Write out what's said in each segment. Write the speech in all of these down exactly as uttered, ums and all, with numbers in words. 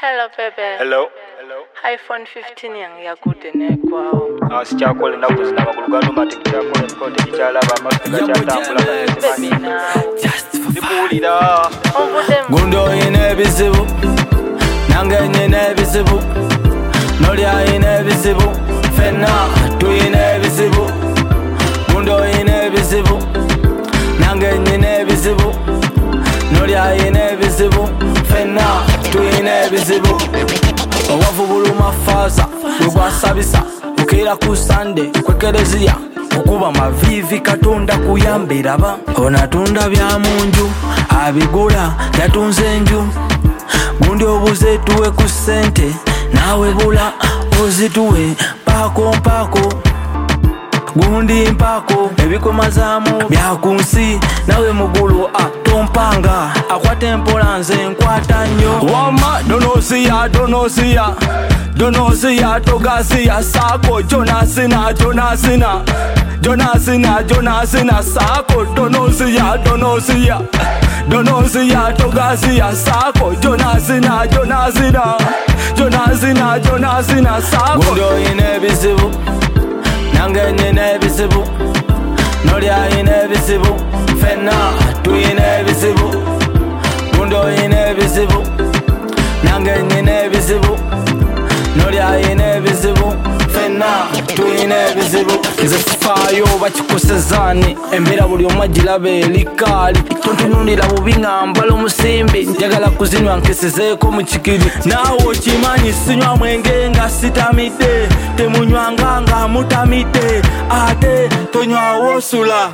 Hello, baby. Hello. Hello. iPhone fifteen yang yakude ne kwao. Ah, sichakole nakuzi na magulugano mate kichakole kote kichalaba mafika chatambula Baby na. Dipulira. Gundo ine bizibu nange nyine bizibu Nolia ine bizibu Fena tu ine bizibu Gundo ine bizibu nange nyine bizibu Nolia ine bizibu Fena tu ine bizibu Owafu buluma faza Lugwasabisa Ukira ku Sunday kwekerezia Okuba mavivi katonda kuyambira ba Onatunda bya munju abigula yatunze enju Gundi obuze tuwe ku sente nawe bula ozituwe pako mpako Gundi mpako ebikomazamu byakunsi nawe mugulu atompanga akwate mpola nze nkwata nnyo wama donosiya donosiya donosiya togasiya sako jonasina jonasina jonasina jonasina sako donosiya donosiya donosiya togasiya sako jonasina jonasina jonasina jonasina sako Gundo ine bizibu nange nyine bizibu Nolia ine bizibu Fena tu ine bizibu Gundo ine bizibu nange nyine bizibu Nolia ine bizibu Fena tu ine bizibu Nze fayo bakikusezani Embera buli omwe agilabe elikali Tontunulira bubi ngambala omusimbi Njagala kuzinywa nkesezeko mu kikiri Naawe okimanyi sinywa mwenge nga sitamidde Temunywanga nga mutamidde Ate tonywa wosula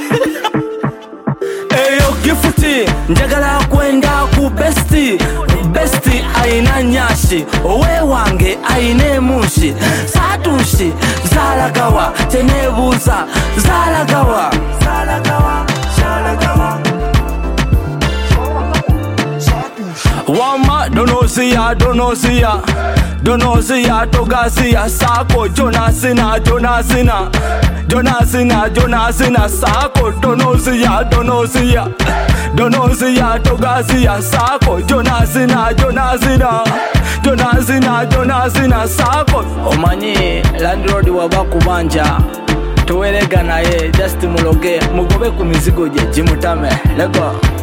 Eyo gifuti njagala kwenda ku besti Besti aina nyashi owe wange aine mushi Satunshi zalagawa tenebuza zalagawa Zalagawa zalagawa Wama donosiya donosiya donosiya togasiya sako jonasina jonasina jonasina jonasina sako donosiya donosiya donosiya togasiya sako jonasina jonasina jonasina jonasina sako omanyi landlord wabakubanja tuwelega naye just muloge mugobe ku mizigo gye gimutame lego